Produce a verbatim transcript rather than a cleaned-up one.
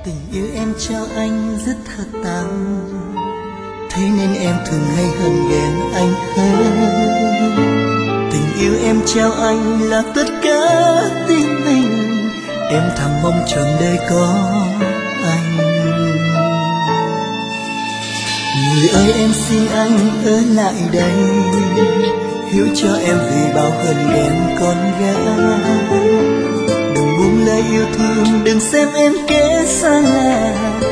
Tình yêu em trao anh rất thật tâm, thế nên em thường hay hờn ghen anh hơn. Tình yêu em trao anh là tất cả tình mình, em thầm mong trọn đời có anh. Người ơi em xin anh ở lại đây, hiểu cho em vì bao hờn ghen con gái. Đừng buông lời yêu thương, đừng xem em kẻ xa lạ,